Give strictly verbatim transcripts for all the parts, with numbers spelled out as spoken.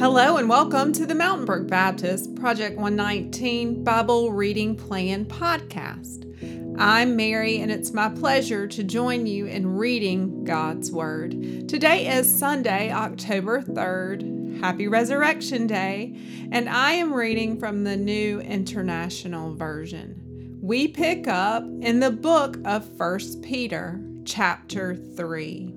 Hello and welcome to the Mountainbrook Baptist Project one nineteen Bible Reading Plan podcast. I'm Mary and it's my pleasure to join you in reading God's Word. Today is Sunday, October third. Happy Resurrection Day, and I am reading from the New International Version. We pick up in the book of First Peter, chapter three.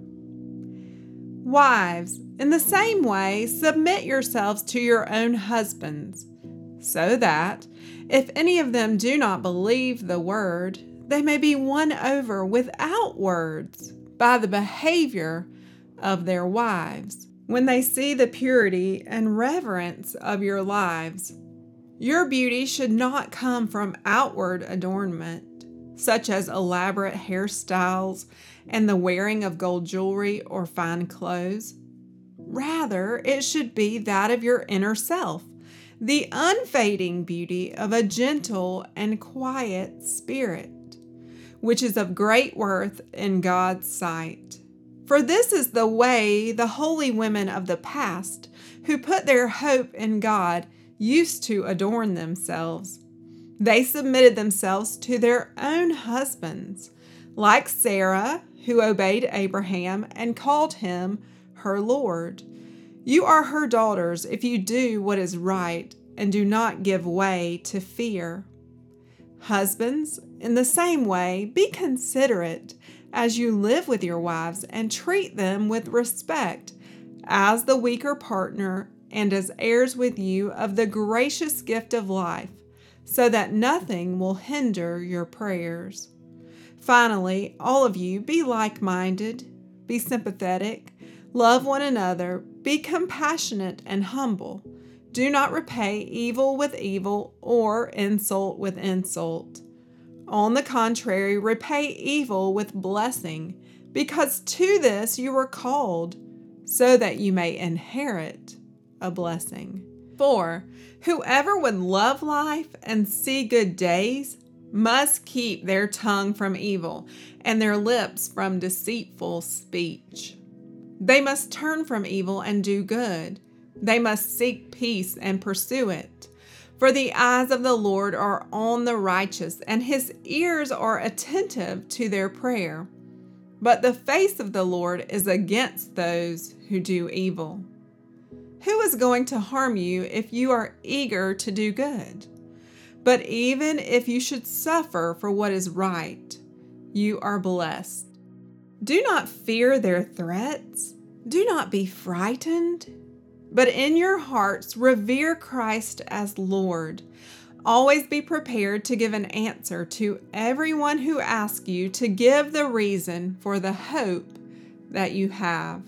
Wives, in the same way, submit yourselves to your own husbands, so that, if any of them do not believe the word, they may be won over without words by the behavior of their wives, when they see the purity and reverence of your lives. Your beauty should not come from outward adornment, such as elaborate hairstyles and the wearing of gold jewelry or fine clothes. Rather, it should be that of your inner self, the unfading beauty of a gentle and quiet spirit, which is of great worth in God's sight. For this is the way the holy women of the past, who put their hope in God, used to adorn themselves. They submitted themselves to their own husbands, like Sarah, who obeyed Abraham and called him her Lord. You are her daughters if you do what is right and do not give way to fear. Husbands, in the same way, be considerate as you live with your wives and treat them with respect as the weaker partner and as heirs with you of the gracious gift of life, so that nothing will hinder your prayers. Finally, all of you be like-minded, be sympathetic, love one another, be compassionate and humble. Do not repay evil with evil or insult with insult. On the contrary, repay evil with blessing, because to this you were called, so that you may inherit a blessing. For whoever would love life and see good days must keep their tongue from evil and their lips from deceitful speech. They must turn from evil and do good. They must seek peace and pursue it. For the eyes of the Lord are on the righteous, and his ears are attentive to their prayer. But the face of the Lord is against those who do evil. Who is going to harm you if you are eager to do good? But even if you should suffer for what is right, you are blessed. Do not fear their threats. Do not be frightened. But in your hearts, revere Christ as Lord. Always be prepared to give an answer to everyone who asks you to give the reason for the hope that you have.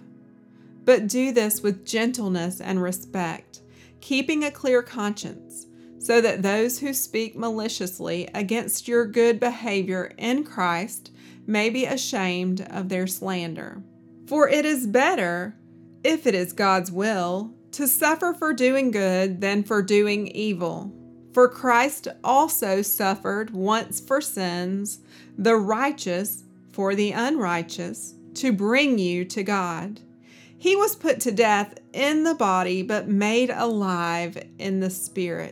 But do this with gentleness and respect, keeping a clear conscience, so that those who speak maliciously against your good behavior in Christ may be ashamed of their slander. For it is better, if it is God's will, to suffer for doing good than for doing evil. For Christ also suffered once for sins, the righteous for the unrighteous, to bring you to God. He was put to death in the body, but made alive in the spirit.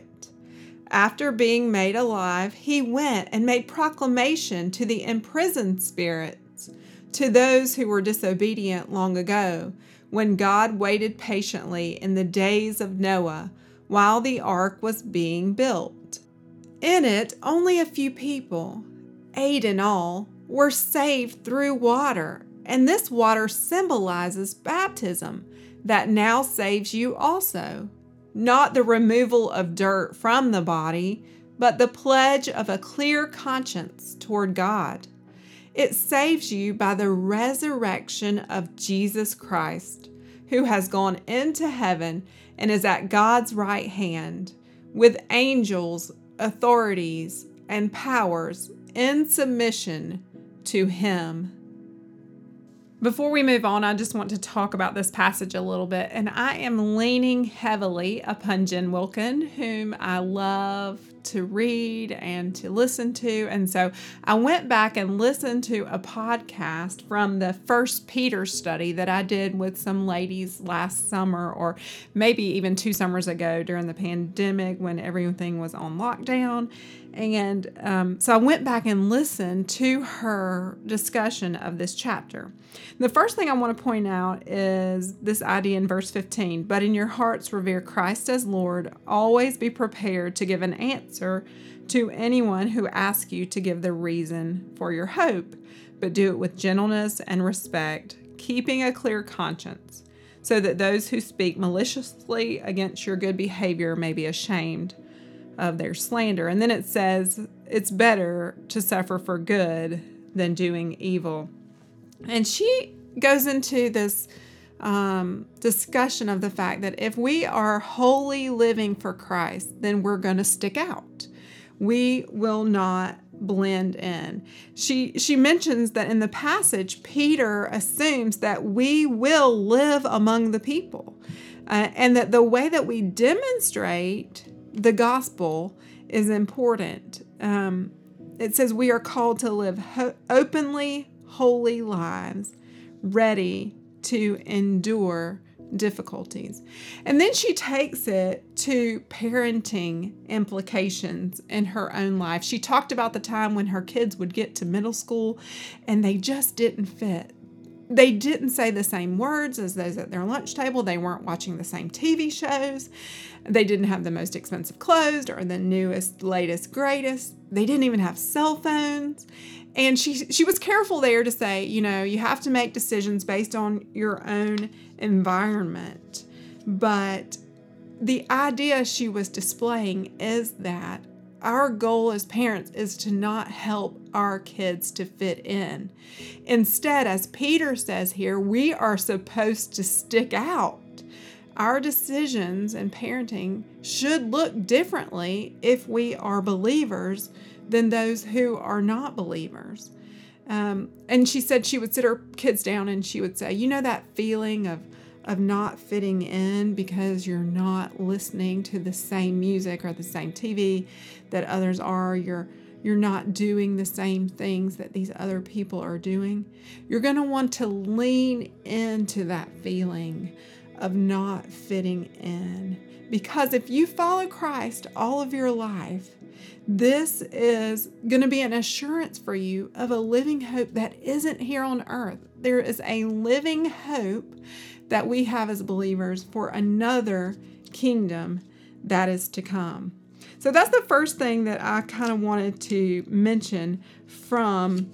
After being made alive, he went and made proclamation to the imprisoned spirits, to those who were disobedient long ago, when God waited patiently in the days of Noah while the ark was being built. In it, only a few people, eight in all, were saved through water, and this water symbolizes baptism that now saves you also. Not the removal of dirt from the body, but the pledge of a clear conscience toward God. It saves you by the resurrection of Jesus Christ, who has gone into heaven and is at God's right hand, with angels, authorities, and powers in submission to him. Before we move on, I just want to talk about this passage a little bit. And I am leaning heavily upon Jen Wilkin, whom I love to read and to listen to. And so I went back and listened to a podcast from the First Peter study that I did with some ladies last summer, or maybe even two summers ago during the pandemic when everything was on lockdown. And um, so I went back and listened to her discussion of this chapter. The first thing I want to point out is this idea in verse fifteen, but in your hearts revere Christ as Lord. Always be prepared to give an answer to anyone who asks you to give the reason for your hope, but do it with gentleness and respect, keeping a clear conscience, so that those who speak maliciously against your good behavior may be ashamed of their slander. And then it says it's better to suffer for good than doing evil. And she goes into this um, discussion of the fact that if we are wholly living for Christ, then we're going to stick out. We will not blend in. She she mentions that in the passage, Peter assumes that we will live among the people, uh, and that the way that we demonstrate the gospel is important. Um, it says we are called to live ho- openly holy lives, ready to endure difficulties. And then she takes it to parenting implications in her own life. She talked about the time when her kids would get to middle school and they just didn't fit. They didn't say the same words as those at their lunch table. They weren't watching the same T V shows. They didn't have the most expensive clothes or the newest, latest, greatest. They didn't even have cell phones. And she she was careful there to say, you know, you have to make decisions based on your own environment. But the idea she was displaying is that our goal as parents is to not help our kids to fit in. Instead, as Peter says here, we are supposed to stick out. Our decisions in parenting should look differently if we are believers than those who are not believers. Um, and she said she would sit her kids down and she would say, you know, that feeling of of not fitting in because you're not listening to the same music or the same T V that others are. You're you're not doing the same things that these other people are doing. You're going to want to lean into that feeling of not fitting in. Because if you follow Christ all of your life, this is going to be an assurance for you of a living hope that isn't here on earth. There is a living hope that we have as believers for another kingdom that is to come. So that's the first thing that I kind of wanted to mention from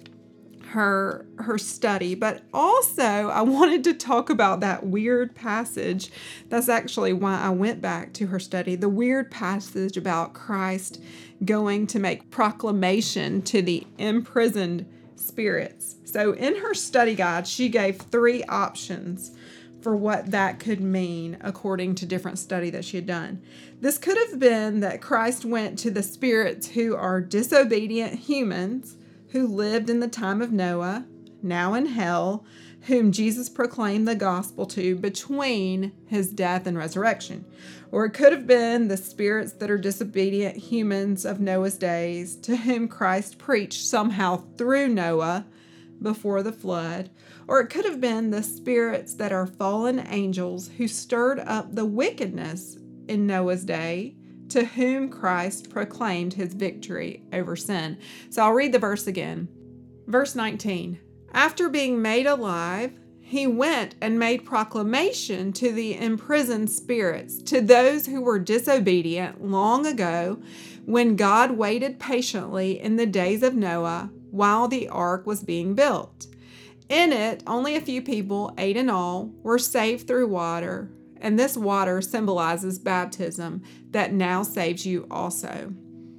her her study. But also I wanted to talk about that weird passage. That's actually why I went back to her study. The weird passage about Christ going to make proclamation to the imprisoned spirits. So in her study guide, she gave three options for what that could mean according to different study that she had done. This could have been that Christ went to the spirits who are disobedient humans who lived in the time of Noah, now in hell, whom Jesus proclaimed the gospel to between his death and resurrection. Or it could have been the spirits that are disobedient humans of Noah's days, to whom Christ preached somehow through Noah before the flood. Or it could have been the spirits that are fallen angels who stirred up the wickedness in Noah's day, to whom Christ proclaimed his victory over sin. So I'll read the verse again. Verse nineteen. After being made alive, he went and made proclamation to the imprisoned spirits, to those who were disobedient long ago, when God waited patiently in the days of Noah while the ark was being built. In it, only a few people, eight in all, were saved through water, and this water symbolizes baptism that now saves you also.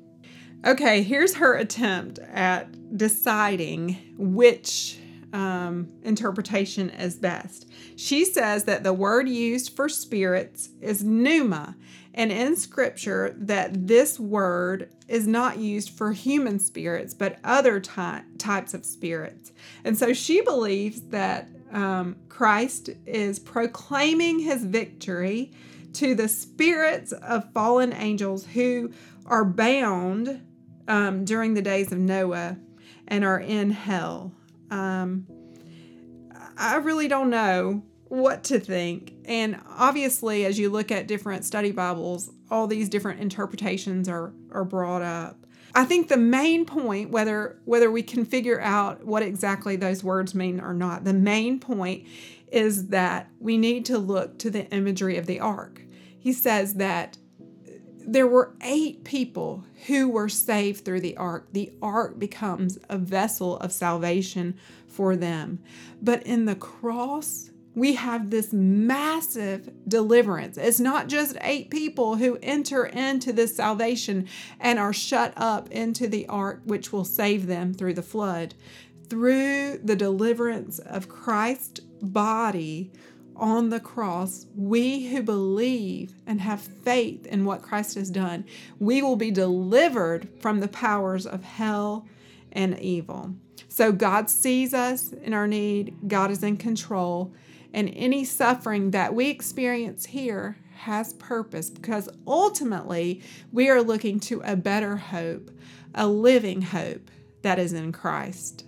Okay, here's her attempt at deciding which um, interpretation is best. She says that the word used for spirits is pneuma, and in Scripture that this word is not used for human spirits, but other ty- types of spirits. And so she believes that um, Christ is proclaiming his victory to the spirits of fallen angels who are bound um, during the days of Noah and are in hell. Um, I really don't know what to think. And obviously, as you look at different study Bibles, all these different interpretations are, are brought up. I think the main point, whether whether we can figure out what exactly those words mean or not, the main point is that we need to look to the imagery of the ark. He says that there were eight people who were saved through the ark. The ark becomes a vessel of salvation for them. But in the cross, we have this massive deliverance. It's not just eight people who enter into this salvation and are shut up into the ark, which will save them through the flood. Through the deliverance of Christ's body on the cross, we who believe and have faith in what Christ has done, we will be delivered from the powers of hell and evil. So God sees us in our need. God is in control. And any suffering that we experience here has purpose, because ultimately we are looking to a better hope, a living hope that is in Christ.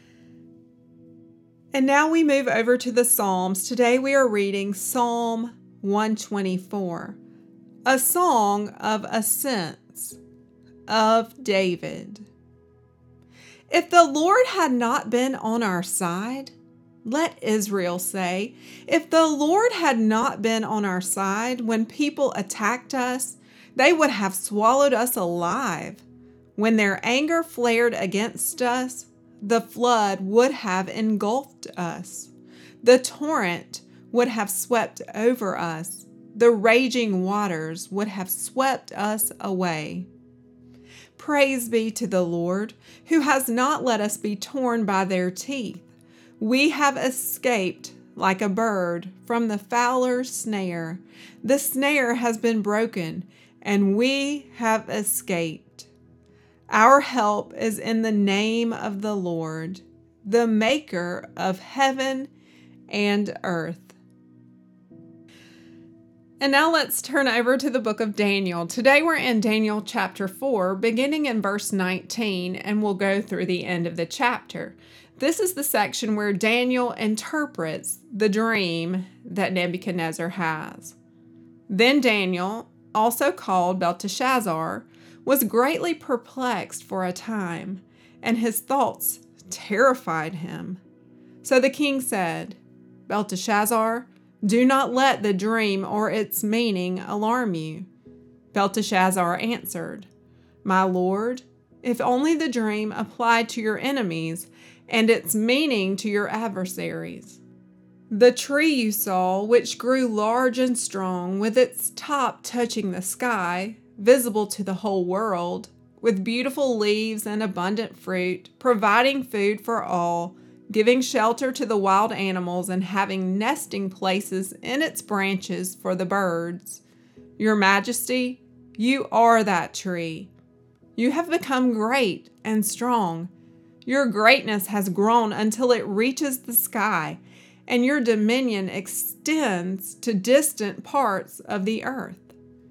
And now we move over to the Psalms. Today we are reading Psalm one twenty-four, a song of ascents of David. If the Lord had not been on our side, let Israel say, if the Lord had not been on our side when people attacked us, they would have swallowed us alive. When their anger flared against us, the flood would have engulfed us. The torrent would have swept over us. The raging waters would have swept us away. Praise be to the Lord, who has not let us be torn by their teeth. We have escaped like a bird from the fowler's snare. The snare has been broken, and we have escaped. Our help is in the name of the Lord, the maker of heaven and earth. And now let's turn over to the book of Daniel. Today we're in Daniel chapter four, beginning in verse nineteen, and we'll go through the end of the chapter. This is the section where Daniel interprets the dream that Nebuchadnezzar has. Then Daniel, also called Belteshazzar, was greatly perplexed for a time, and his thoughts terrified him. So the king said, Belteshazzar, do not let the dream or its meaning alarm you. Belteshazzar answered, My lord, if only the dream applied to your enemies and its meaning to your adversaries. The tree you saw, which grew large and strong, with its top touching the sky, visible to the whole world, with beautiful leaves and abundant fruit, providing food for all, giving shelter to the wild animals, and having nesting places in its branches for the birds. Your Majesty, you are that tree. You have become great and strong. Your greatness has grown until it reaches the sky, and your dominion extends to distant parts of the earth.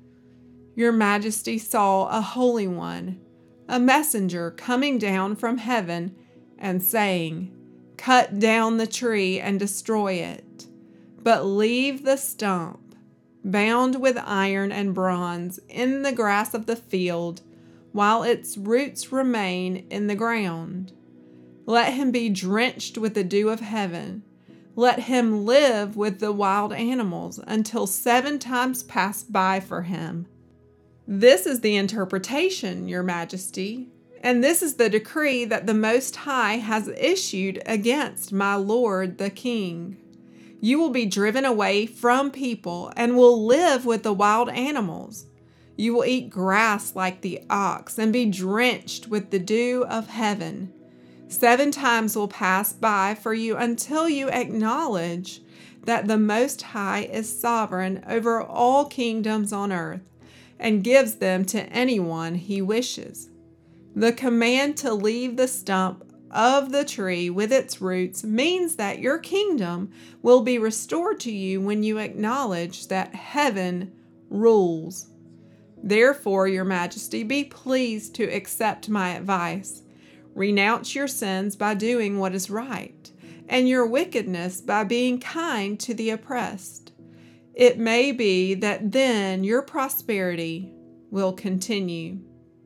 Your Majesty saw a holy one, a messenger coming down from heaven and saying, Cut down the tree and destroy it, but leave the stump, bound with iron and bronze, in the grass of the field, while its roots remain in the ground. Let him be drenched with the dew of heaven. Let him live with the wild animals until seven times pass by for him. This is the interpretation, Your Majesty, and this is the decree that the Most High has issued against my lord the king. You will be driven away from people and will live with the wild animals. You will eat grass like the ox and be drenched with the dew of heaven. Seven times will pass by for you until you acknowledge that the Most High is sovereign over all kingdoms on earth and gives them to anyone he wishes. The command to leave the stump of the tree with its roots means that your kingdom will be restored to you when you acknowledge that heaven rules. Therefore, Your Majesty, be pleased to accept my advice. Renounce your sins by doing what is right, and your wickedness by being kind to the oppressed. It may be that then your prosperity will continue.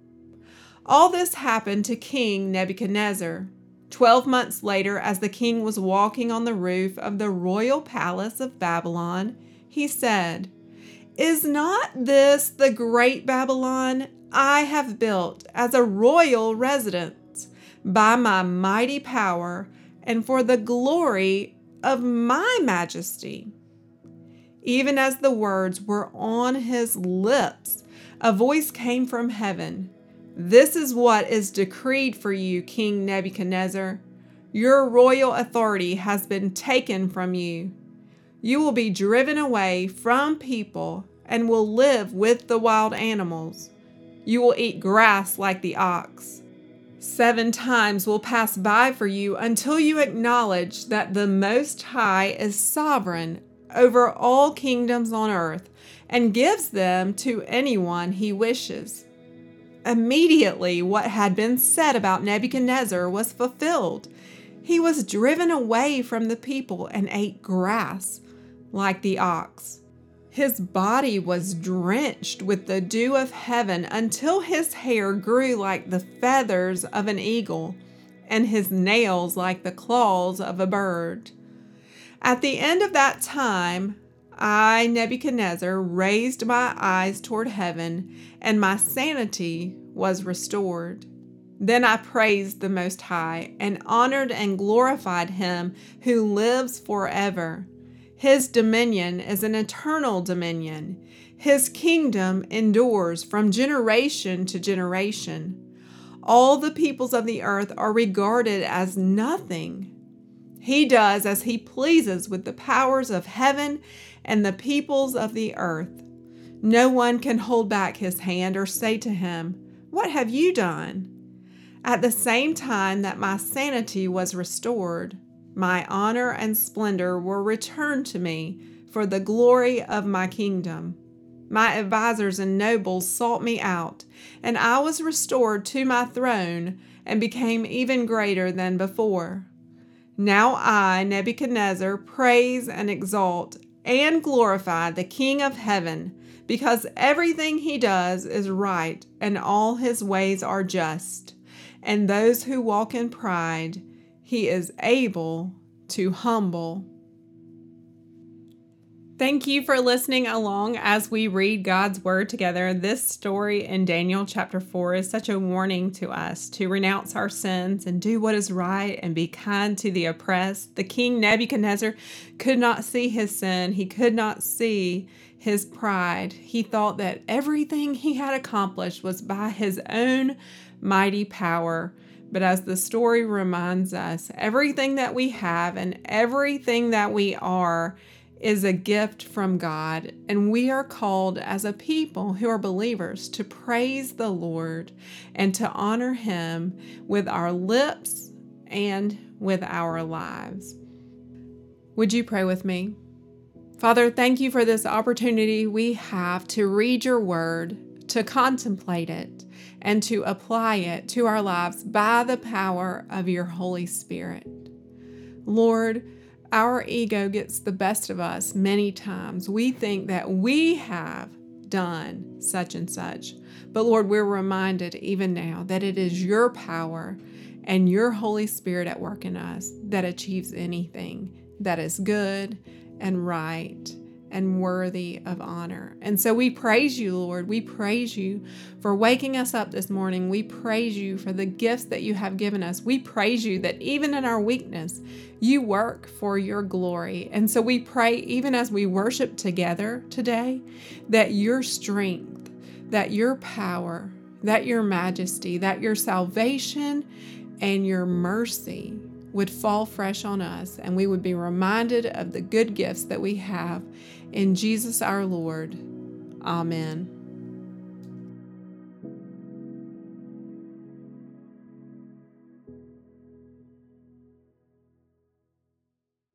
All this happened to King Nebuchadnezzar. Twelve months later, as the king was walking on the roof of the royal palace of Babylon, he said, "Is not this the great Babylon I have built as a royal residence by my mighty power and for the glory of my majesty?" Even as the words were on his lips, a voice came from heaven. "This is what is decreed for you, King Nebuchadnezzar. Your royal authority has been taken from you. You will be driven away from people and will live with the wild animals. You will eat grass like the ox. Seven times will pass by for you until you acknowledge that the Most High is sovereign over all kingdoms on earth and gives them to anyone he wishes." Immediately, what had been said about Nebuchadnezzar was fulfilled. He was driven away from the people and ate grass like the ox. His body was drenched with the dew of heaven until his hair grew like the feathers of an eagle and his nails like the claws of a bird. At the end of that time, I, Nebuchadnezzar, raised my eyes toward heaven, and my sanity was restored. Then I praised the Most High and honored and glorified Him who lives forever. His dominion is an eternal dominion. His kingdom endures from generation to generation. All the peoples of the earth are regarded as nothing. He does as He pleases with the powers of heaven and the peoples of the earth. No one can hold back His hand or say to Him, "What have you done?" At the same time that my sanity was restored, my honor and splendor were returned to me for the glory of my kingdom. My advisors and nobles sought me out, and I was restored to my throne and became even greater than before. Now I, Nebuchadnezzar, praise and exalt and glorify the King of heaven, because everything He does is right and all His ways are just, and those who walk in pride He is able to humble. Thank you for listening along as we read God's Word together. This story in Daniel chapter four is such a warning to us to renounce our sins and do what is right and be kind to the oppressed. The king Nebuchadnezzar could not see his sin. He could not see his pride. He thought that everything he had accomplished was by his own mighty power. But as the story reminds us, everything that we have and everything that we are is a gift from God, and we are called as a people who are believers to praise the Lord and to honor Him with our lips and with our lives. Would you pray with me? Father, thank you for this opportunity we have to read your word, to contemplate it, and to apply it to our lives by the power of your Holy Spirit. Lord, our ego gets the best of us many times. We think that we have done such and such. But Lord, we're reminded even now that it is your power and your Holy Spirit at work in us that achieves anything that is good and right and worthy of honor. And so we praise you, Lord. We praise you for waking us up this morning. We praise you for the gifts that you have given us. We praise you that even in our weakness, you work for your glory. And so we pray, even as we worship together today, that your strength, that your power, that your majesty, that your salvation and your mercy would fall fresh on us, and we would be reminded of the good gifts that we have in Jesus our Lord. Amen.